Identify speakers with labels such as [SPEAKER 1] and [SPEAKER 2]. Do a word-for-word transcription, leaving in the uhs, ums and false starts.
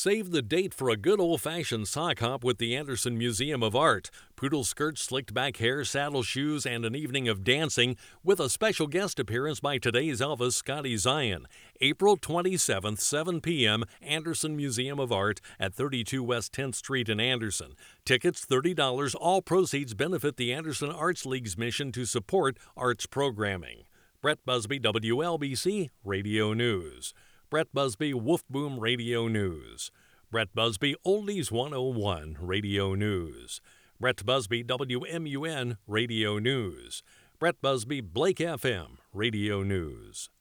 [SPEAKER 1] Save the date for a good old-fashioned sock hop with the Anderson Museum of Art. Poodle skirts, slicked back hair, saddle shoes, and an evening of dancing with a special guest appearance by today's Elvis, Scotty Zion. April twenty-seventh, seven p.m., Anderson Museum of Art at thirty-two West tenth Street in Anderson. Tickets thirty dollars. All proceeds benefit the Anderson Arts League's mission to support arts programming. Brett Busby, W L B C Radio News. Brett Busby, Wolf Boom Radio News. Brett Busby, Oldies one oh one Radio News. Brett Busby, W M U N Radio News. Brett Busby, Blake F M Radio News.